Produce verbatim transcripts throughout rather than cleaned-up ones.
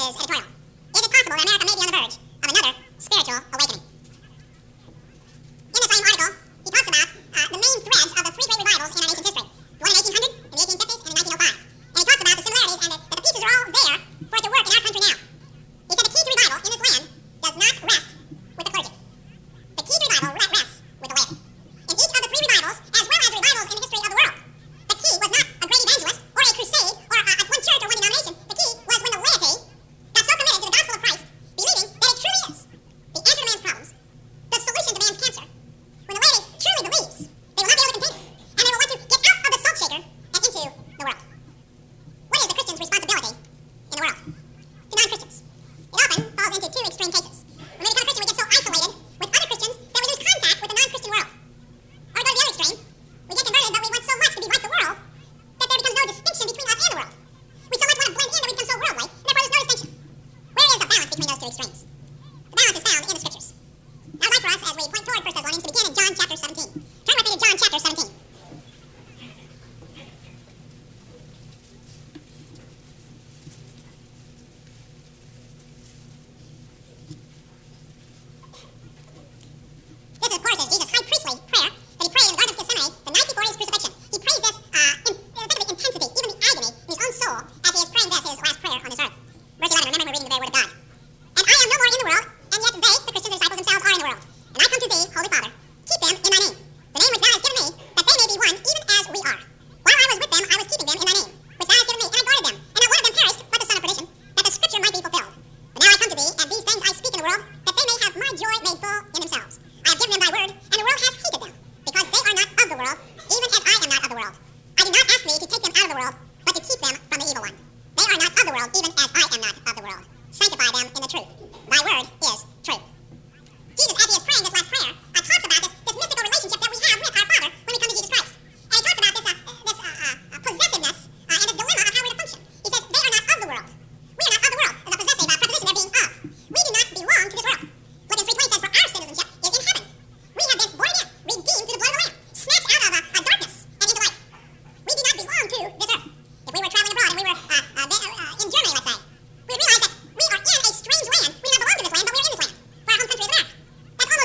his editorial. Is it possible that America may be on the verge of another spiritual awakening? In the same article, he talks about uh, the main threads of the three great revivals in our nation's history. The one in eighteen hundred, in the eighteen fifties, and in nineteen oh five. And he talks about the similarities and the, that the pieces are all there for it to work in our country now. He said the key to revival in this land does not rest with the clergy. The key to revival rests with the laity. In each of the three revivals, as well as revivals in the history of the world, the key was not a great evangelist or a crusade or a, a, one church or one denomination. The key was when the laity got so committed to the gospel of Christ, believing that it truly is the answer to man's problems, the solution to man's cancer. When the laity truly believes, they will not be able to continue, and they will want to get out of the salt shaker and into the world. What is the Christian's responsibility in the world? To non-Christians. It often falls into two extreme cases. When we become a Christian, we get so isolated with other Christians that we lose contact with the non-Christian world. Or we go to the other extreme. We get converted, but we want so much to be like the world that there becomes no distinction between us and the world. We so much want to blend in that we become so worldly, and therefore there's no distinction. Where is the balance between those two extremes? The balance is found in the Scriptures. I'd like for us, as we point toward First Thessalonians, to begin in John chapter seventeen. Turn with me to John chapter seventeen. This, of course, is Jesus' high priestly prayer that he prayed in the Garden of Gethsemane the night before his crucifixion. He prays this uh, in uh, think of the intensity, even the agony in his own soul as he is praying this, his last prayer on this earth. Verse eleven, remember we're reading the very word of God. And I am no more in the world, and yet they, the Christians, the disciples themselves, are in the world. And I come to thee, Holy Father, keep them in thy name, the name which thou hast given me, that they may be one, even as we are. While I was with them, I was keeping them in thy name, which thou hast given me, and I guarded them. And not one of them perished, but the son of perdition, that the scripture might be fulfilled. But now I come to thee, and these things I speak in the world, that they may have my joy made full in themselves. I have given them thy word, and the world hath hated them, because they are not of the world, even as I am not of the world. I did not ask thee to take them out of the world, but to keep them from the evil one. They are not of the world, even as I am not of the world. Sanctify them in the truth. Thy word is truth. Jesus, as he is praying this last prayer, uh, talks about this, this mystical relationship that we have with our Father when we come to Jesus Christ. And he talks about this, uh, this uh, uh, possessiveness uh, and this dilemma of how we're to function. He says, they are not of the world. We are not of the world. The possessive uh, preposition there being of. We do not belong to this world. Philippians three twenty says, for our citizenship is in heaven. We have been born again, redeemed through the blood of the Lamb, snatched out of uh, uh, darkness and into light. We do not belong to this earth. If we were traveling abroad and we were uh, uh, there, uh, in Germany, let's say, we would realize that we are in a strange land. We do not belong to this land, but we are in this land. For our home country is America. That's almost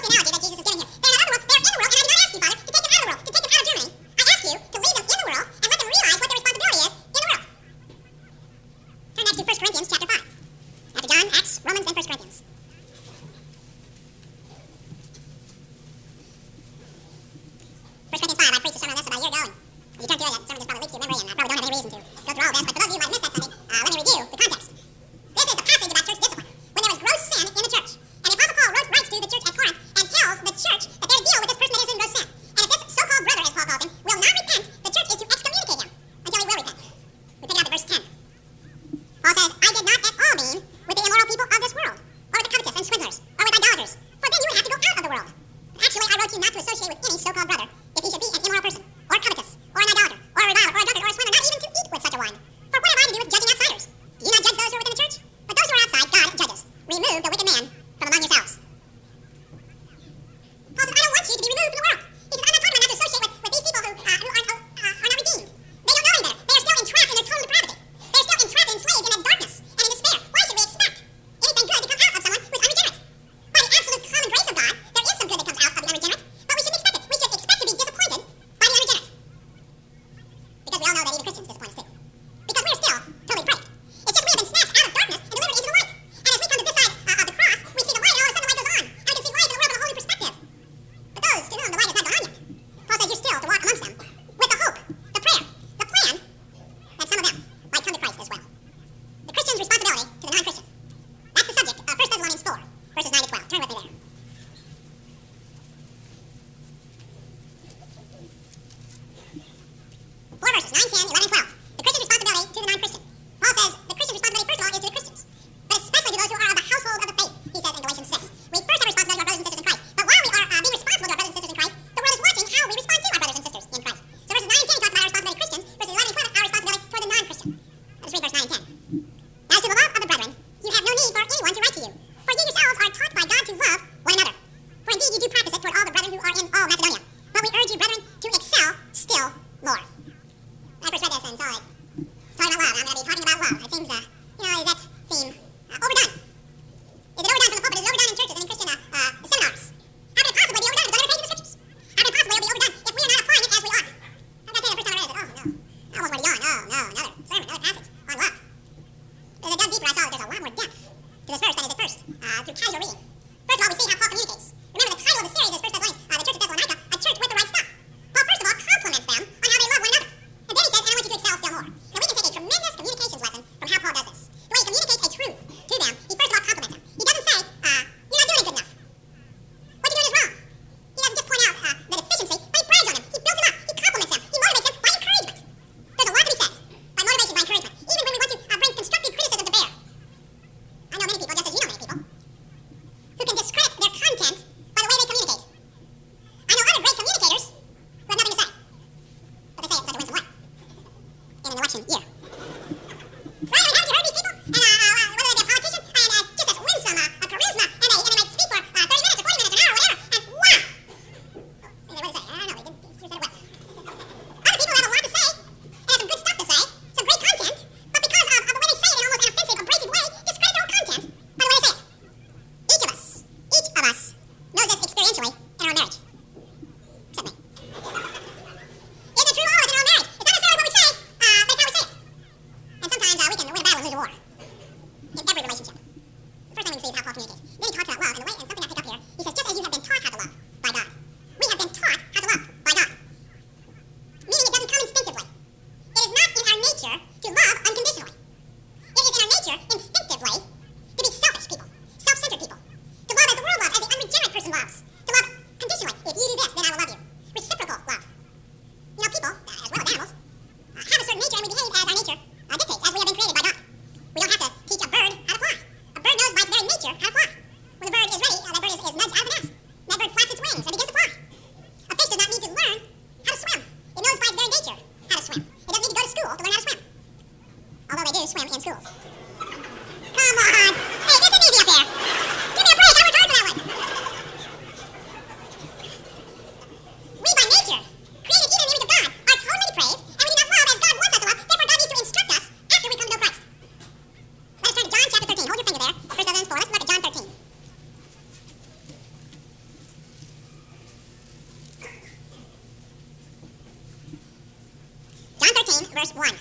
to this verse than is at first, uh, through casual reading. First of all, we see how Paul communicates. Remember, the title of the series is First Thessalonians, uh, the Church of Thessalonica, a church with the right stuff. Paul, first of all, compliments them on how they love one another. And then he says, and I want you to excel still more. Now, we can take a tremendous communications lesson from how Paul does this. The way he communicates a truth to them, he first of all compliments them. He doesn't say, uh, you're not doing it good enough. What you're doing is wrong. He doesn't just point out uh, the deficiency, but he brags on them. He builds them up. He compliments them. He motivates them by encouragement. There's a lot to be said by motivation, by encouragement. Even when we want to uh, bring constructive criticism to bear. I know many people, just as you know many people, who can discredit their content by the way they communicate. I know other great communicators who have nothing to say. But they say it in such a winsome way. In an election year. Right? I mean, haven't you heard these people? And, uh, uh, whether they be a politician, and uh, just this winsome uh, uh, charisma, and they, and they might speak for uh, thirty minutes or forty minutes, an hour, whatever, and wow! And they, what do they say? I don't know, they didn't, they said it well. Other people have a lot to say, and have some good stuff to say, some great content, but because of, of the way they say it in almost an offensive, abrasive way, discredit their own content by the way they say it. Each of us, each of us knows this experientially in our marriage. Except me. Is it true always in our marriage? It's not necessarily what we say, uh, but it's how we say it. And sometimes uh, we can win a battle and lose a war. In every relationship. The first thing we can see is how Paul communicates. Then he talks about love, and the way, and something I pick up here, he says, just as you have been taught how to love by God. We have been taught how to love by God. Meaning it doesn't come instinctively. It is not in our nature to love unconditionally. It is in our nature, instinctively, to be selfish people, self-centered people. To love as the world loves, as the unregenerate person loves. To love conditionally. If you do this, then I will love you. Reciprocal love. You know, people, uh, as well as animals, uh, have a certain nature and we behave as our nature uh, dictates, as we have been created by God. We don't have to teach a bird how to fly. A bird knows by its very nature how to fly. When the bird is ready, uh, that bird is, is nudged out of the nest. That bird flaps its wings and begins to fly. A fish does not need to learn how to swim. It knows by its very nature how to swim. It doesn't need to go to school to learn how to swim. Although they do swim in schools. Come on! Hey, this isn't easy up here! Give me a break! I worked hard for that one! We, by nature, created even in the image of God, are totally depraved, and we do not love as God wants us to love. Therefore, God needs to instruct us after we come to know Christ. Let us turn to John chapter thirteen. Hold your finger there. First Thessalonians four. Let's look at John thirteen. John thirteen, verse one.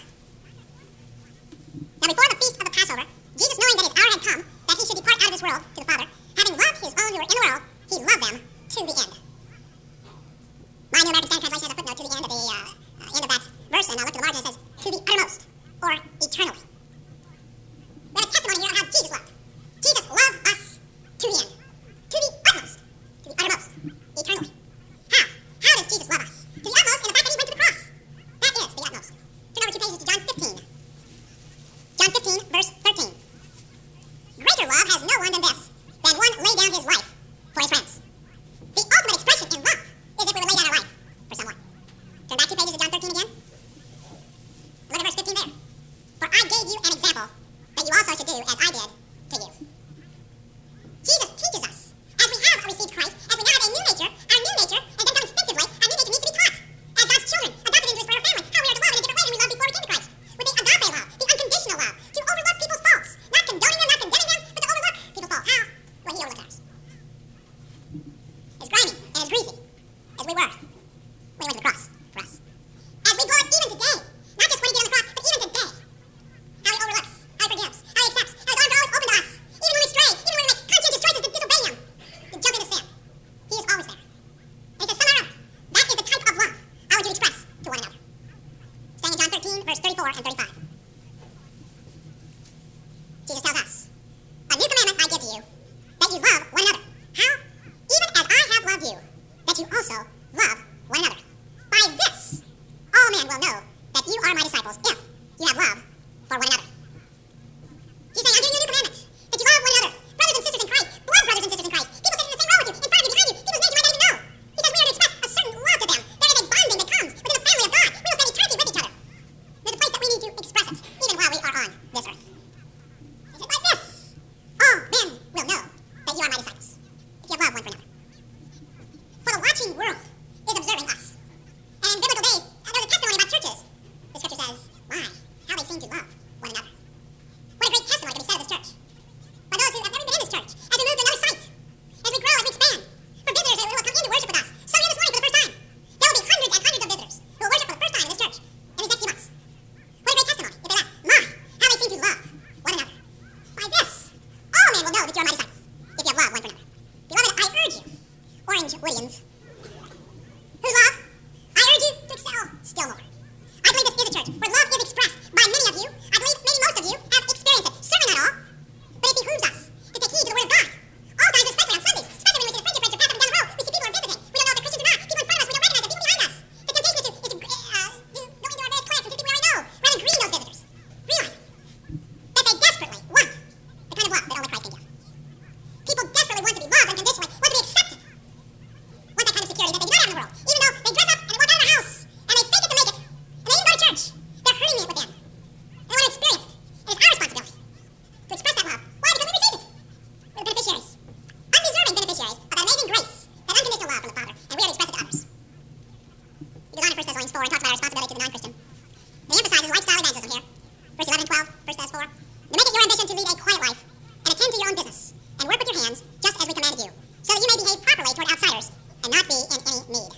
Now before the feast of the Passover, Jesus, knowing that his hour had come, that he should depart out of this world to the Father, having loved his own who were in the world, he loved them to the end. My New American Standard Translation has a footnote to the end of the uh, uh, end of that verse, and I'll look to the margin. It says, to the uttermost, or eternally. We have a testimony here on how Jesus loved. Jesus loved us to the end. To the utmost. To the uttermost. Eternally. How? How does Jesus love us? To the utmost in the fact that he went to the cross. That is the utmost. Turn over two pages to John fifteen. John fifteen, verse thirteen. Greater love has no one than this, than one lay down his life for his friends. The ultimate expression in love is if we would lay down our life for someone. Turn back two pages to John thirteen again. Look at verse fifteen there. For I gave you an example that you also should do as I did to you. Jesus teaches us, as we have received Christ, as we now have a new nature, our new nature, and then come instinctively, our new nature needs to be taught. As God's children, adopted into his forever family, how we are to love in a different way than we loved before we came to Christ. With the agape love, the unconditional love, to overlook people's faults. Not condoning them, not condemning them, but to overlook people's faults. How? Well, he overlooks ours. As grimy and as greasy as we were when he went to the cross for us. As we go up even today, not just when he did on the cross, but even today. How he overlooks, how he forgives, how he accepts, how his arms are always open to us. Even when we stray, even when we make conscientious choices to disobey him, to jump into sin. He is always there. And he says, somehow, that is the type of love I want you to express to one another. Staying in John thirteen, verse thirty-four and thirty-five. Jesus tells us, a new commandment I give to you, that you love one another. How? Even as I have loved you, that you also love one another. By this, all men will know that you are my disciples, if you have love for one another. He's saying, I'm giving you a new commandment, that you love one another. Brothers and sisters in Christ, blood brothers and sisters in Christ, people sitting in the same row with you, in front of you, behind you, people's names you might not even know. He says we are to express a certain love to them. There is a bonding that comes within the family of God. We will spend eternity with each other. There's a place that we need to express it, even while we are on this earth. He said, by this, all men will know that you are my disciples, if you have love one for another. For the watching world is observing us. And in biblical days, uh, there's a testimony about churches. The scripture says, my that you are my disciples, if you have love one for another. Beloved, I urge you, Orange Williams, whose love I urge you to excel still more. I believe this is a church where love is expressed by many of you. I believe maybe most of you have experienced it. Certainly not all, but it behooves us to take heed to the Word of God. All times, especially on Sundays, especially when we see the preacher, preacher, pastor down the road, we see people are visiting. We don't know if they're Christians or not. People in front of us, we don't recognize them. People behind us. The temptation is to, is to uh, do, go into our various cliques and see people we already know, rather than greeting those visitors. Realize that they desperately want the kind of love that only Christ can give. People desperately want to be loved unconditionally, want to be accepted, want that kind of security that they do not have in the world. Even though they dress up and they walk out of their house and they fake it to make it, and they even go to church, they're hurting it within. They want to experience it. It is our responsibility to express that love. Why? Because we received it. We're the beneficiaries, undeserving beneficiaries of that amazing grace, that unconditional love from the Father, and we are to express it to others. He goes on in First Thessalonians four and talks about our responsibility to the non-Christian. He emphasizes lifestyle evangelism here. Verse eleven and twelve, First Thessalonians four. To make it your ambition to lead a quiet life and attend to your own business and work with your hands just as we commanded you, so that you may behave properly toward outsiders and not be in any need.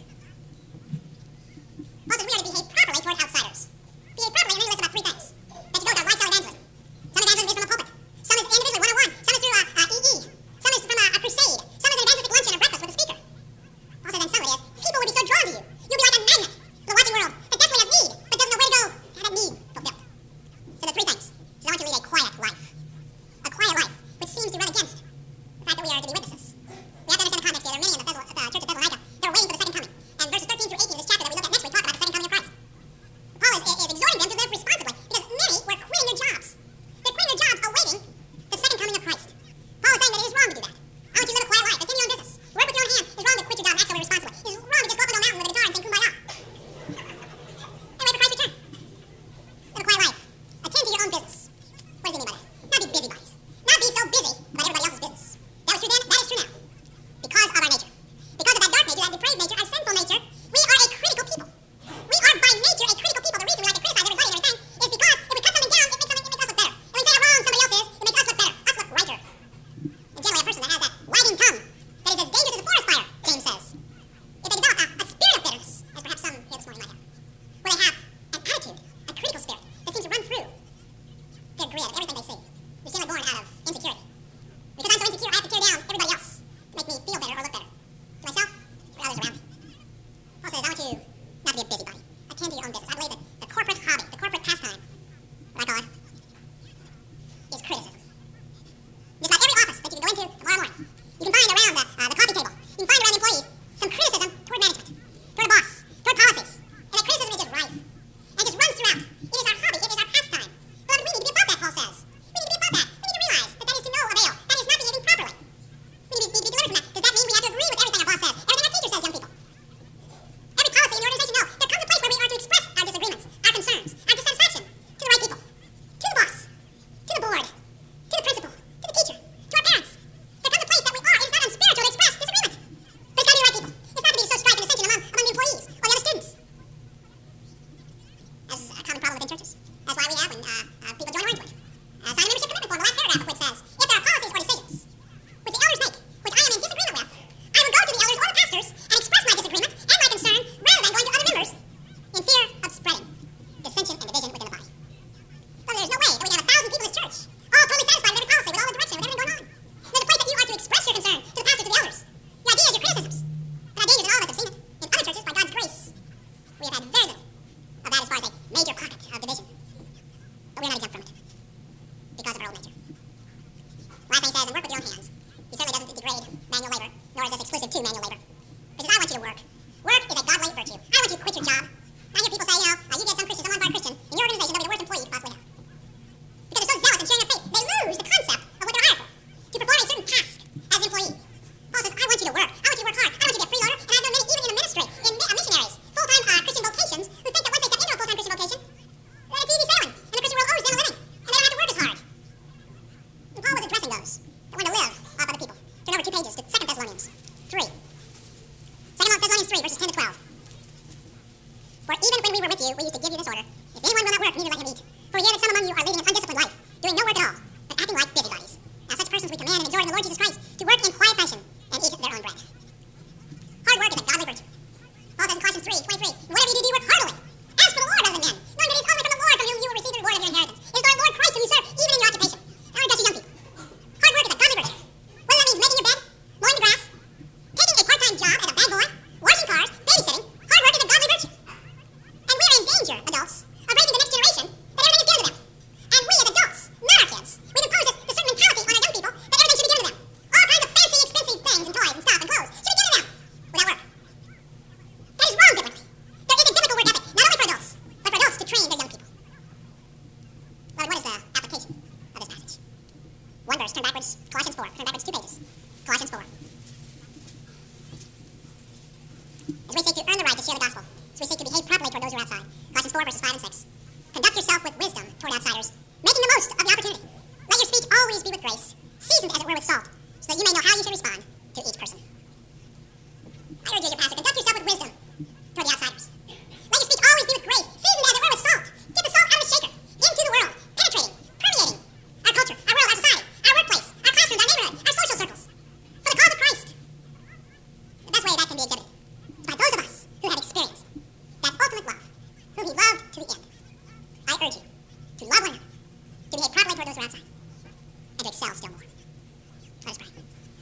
Paul says we are to behave properly toward outsiders. Behave properly, and then he lists about three things that you go with our lifestyle evangelism. Some evangelism is from a pulpit. Some is individually, one-on-one. Some is through uh, uh, E E. Some is from a, a crusade. Some is an evangelistic luncheon or breakfast with a speaker. Paul says, and some of it is, people will be so drawn to you. You'll be like a magnet to the watching world that desperately has need, but doesn't know where to go to have that need fulfilled. So the three things. He says, I want you to lead a quiet life. A quiet life, which seems to run against the fact that we are to be witnesses. We have to understand the context here. There are many in the, Thessal- uh, church of Thessalonica that are waiting for the second coming. And verses thirteen through eighteen in this chapter that we look at next week talk about the second coming of Christ. Paul is, is exhorting them to live responsibly because many were quitting their jobs. They're quitting their jobs awaiting the second coming of Christ. Paul is saying that it is wrong to do that. I want you to live a quiet life. Attend to your own business. Work with your own hands. It's wrong to quit your job and act so irresponsibly. It's wrong to just go up into a mountain with a guitar and sing Kumbaya. And wait for Christ's return. Live a quiet life. Attend to your own business. What does he mean by that? Not be busybodies. Not be so busy about everybody else's business. That was true then. That is true now. Because of our nature. Because of that dark nature, that depraved nature, our sinful nature, we are a critical people. We are by nature a critical people. The reason we like to criticize everybody and everything is because if we cut something down, it makes, something, it makes us look better. And when we say how wrong somebody else is, it makes us look better. Us look righter. And generally a person that has that wagging tongue that is as dangerous as a forest fire, James says, if they develop a, a spirit of bitterness, as perhaps some here this morning might have, where they have an attitude, a critical spirit that seems to run through their grid, everything they see. We seem like born out of insecurity. Because I'm so insecure, I have to tear down everybody else to make me feel better or look better. To myself or others around me. Paul says, I want you not to be a busybody. Attend to your own business. I believe that the corporate hobby, the corporate pastime, what I call it, is criticism. Just about every office that you can go into tomorrow morning, you can find around the, uh, the coffee table, you can find around employees some criticism toward management, toward a boss, toward policies. And that criticism is just rife. And it just runs throughout. It is our hobby. It is our pastime. But we need to be above that, Paul says. We need to be above that. We need to realize that that is to no avail. That is not behaving properly. We need to be, need to be delivered from that. Does that mean we have to agree with everything our boss says? Everything our teacher says, young people? Every policy in the organization? No. There comes a place where we are to express our disagreements, our concerns, our dissatisfaction to the right people, to the boss, to the board, to the principal, to the teacher, to our parents. There comes a place that we are. It is not unspiritual to express disagreement. But it's got to be the right people. It's not to be so strife and dissension among, among the employees or the other students. As is a common problem within churches. That's why we have when uh, uh, people join Orangewood. Uh, sign a membership commitment form, the last paragraph of which says, if there are policies or decisions which the elders make, which I am in disagreement with, I will go to the elders or the pastors and express my disagreement and my concern rather than going to other members in fear of spreading dissension and division within the body. So there's no way that we have a thousand people in this church, all totally satisfied with every policy, with all the direction, with everything going on. There's a place that you are to express your concern to the pastor, to the elders. Your ideas, your criticisms. And our dangers, and all of us have seen it. In other churches, by God's grace, we have had very little of that as far as a major pocket of division. But we are not exempt from it because of our old nature. Last thing he says, and work with your own hands. He certainly doesn't degrade manual labor, nor is this exclusive to manual labor. He says, I want you to work. Work is a godly virtue. I want you to quit your job. I hear people say, you know, uh, you get some Christians, someone bar Christian, in your organization, they'll be the worst employee you could possibly have. Because they're so zealous in sharing their faith, they lose the concept of what they're hired for, to perform a certain task as an employee. Paul says, I want you to work. I want you to work hard. I want you to be a freeloader, and I've known many, even in the ministry, in uh, missionaries, full-time uh, Christian vocations, who think that once they step into a full-time Christian vocation, that it's easy sailing, and the Christian world owes them a living, and they don't have to work as hard. And Paul was addressing those that wanted to live off other people. Turn over two pages to Second Thessalonians three. Second Thessalonians three, verses ten to twelve. For even when we were with you, we used to give you this order. If anyone will not work, neither let him eat. For we hear that some among you are leading an undisciplined life, doing no work at all, but acting like busybodies. Now such persons we command and exhort in the Lord Jesus Christ to work in quiet fashion and eat their own bread. Hard work is a godly virtue. Paul says in Colossians three twenty-three, whatever you do, do work heartily, as for the Lord rather than men, knowing that it is only from the Lord from whom you will receive the reward of your inheritance. It is the Lord Christ whom you serve, even in your occupation. I want to address you young people. Hard work is a godly virtue. One verse, turn backwards, Colossians four. Turn backwards two pages. Colossians four. As we seek to earn the right to share the gospel, as we seek to behave properly toward those who are outside. Colossians four, verses five and six. Conduct yourself with wisdom toward outsiders, making the most of the opportunity. Let your speech always be with grace, seasoned as it were with salt, so that you may know how you should respond to each person. I urge you as your pastor, conduct yourself with wisdom toward the outsiders. Let your speech always be with grace, seasoned as it were with salt. Get the salt out of the shaker, into the world, penetrating, permeating our culture, our world, our society, our workplace, our classrooms, our neighborhood, our social circles. For the cause of Christ. The best way that can be exhibited is by those of us who have experienced that ultimate love, whom he loved to the end. I urge you to love one another, to behave properly toward those who are outside, and to excel still more. Let us pray.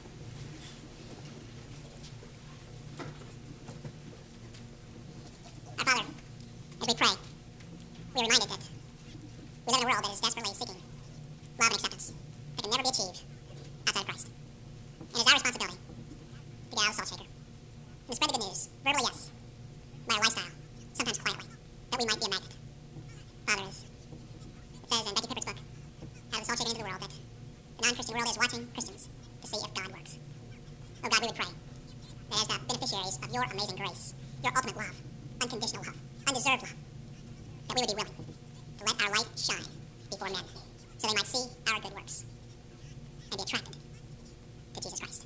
Our Father, as we pray, we are reminded that we live in a world that is desperately seeking love and acceptance that can never be achieved outside of Christ. And it is our responsibility to get out of the salt shaker and to spread the good news, verbally yes, by our lifestyle, sometimes quietly, that we might be a magnet. Father, as it says in Becky Pipper's book, Out of the Salt Shaker into the World, that the non-Christian world is watching Christians to see if God works. Oh God, we would pray that as the beneficiaries of your amazing grace, your ultimate love, unconditional love, undeserved love, that we would be willing to let our light shine before men so they might see our good works and be attracted to Jesus Christ.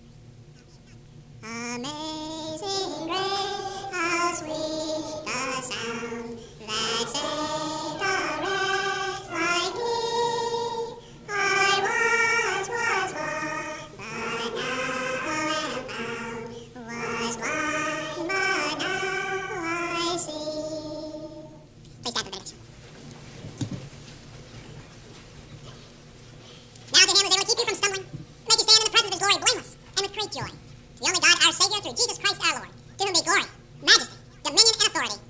Amazing grace, how sweet the sound that saved a wretch like me. I once was lost, but now am found. Was blind, but now I see. Please stand for benediction. Now to him who is able to keep you from stumbling, make you stand in the presence of his glory blameless and with great joy. To the only God, our Savior, through Jesus Christ our Lord, to whom be glory, majesty, dominion, and authority,